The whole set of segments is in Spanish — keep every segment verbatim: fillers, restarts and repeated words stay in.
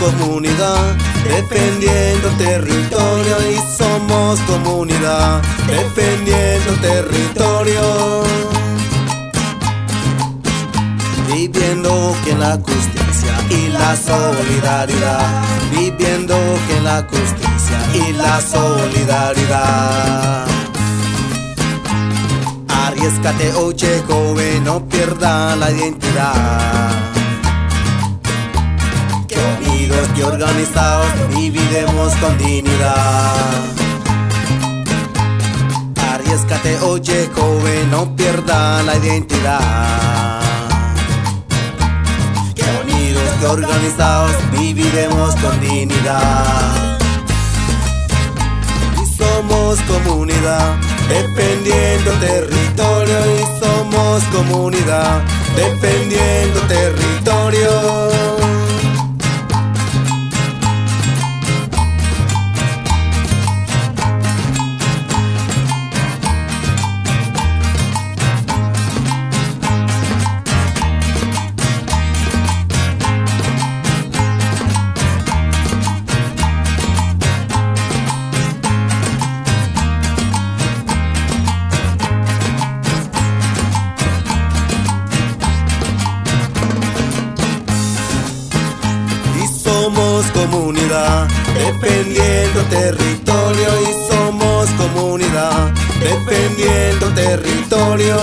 comunidad, defendiendo territorio. Y somos comunidad, defendiendo territorio. Viviendo que en la justicia y la solidaridad, viviendo que en la justicia y la solidaridad. Arriésgate, oye joven, no pierda la identidad. Que unidos y organizados viviremos con dignidad. Arriésgate, oye joven, no pierda la identidad. Que unidos y organizados viviremos con dignidad. Y somos comunidad, defendiendo territorio. Y somos comunidad, defendiendo territorio. Somos comunidad, defendiendo territorio. Y somos comunidad, defendiendo territorio.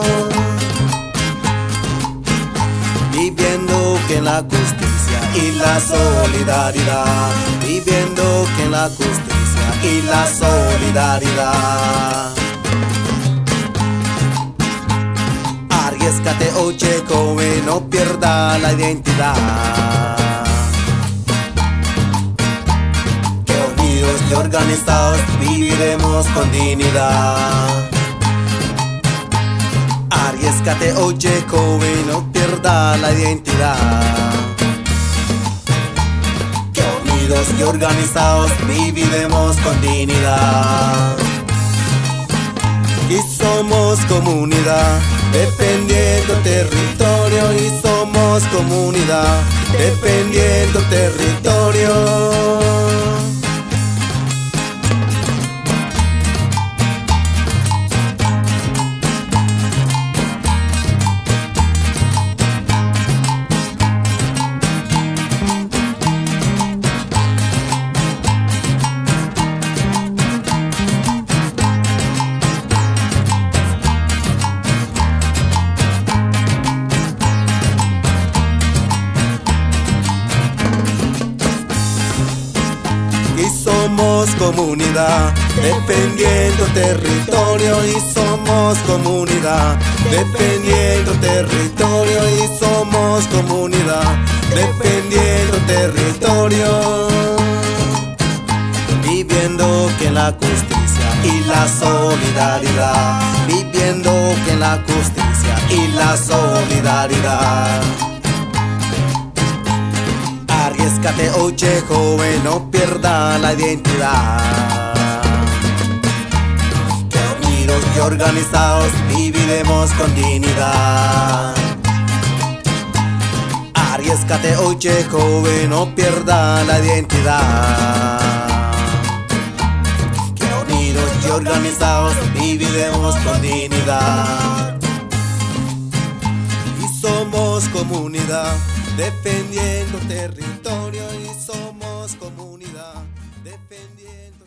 Viviendo que en la justicia y la solidaridad, viviendo que en la justicia y la solidaridad. Arriésgate, oye joven, no pierda la identidad. Y organizados viviremos con dignidad. Arriésgate, oye joven, no pierda la identidad. Que unidos y organizados viviremos con dignidad. Y somos comunidad, defendiendo territorio. Y somos comunidad, defendiendo territorio. Y somos comunidad, defendiendo territorio. Y somos comunidad, defendiendo territorio. Y somos comunidad, defendiendo territorio. Viviendo que en la justicia y la solidaridad, viviendo que en la justicia y la solidaridad. Arriésgate, oye joven, no pierda la identidad. Que unidos y organizados viviremos con dignidad. Arriésgate, oye joven, no pierda la identidad. Que unidos y organizados viviremos con dignidad. Y somos comunidad, defendiendo territorio. Y somos comunidad, defendiendo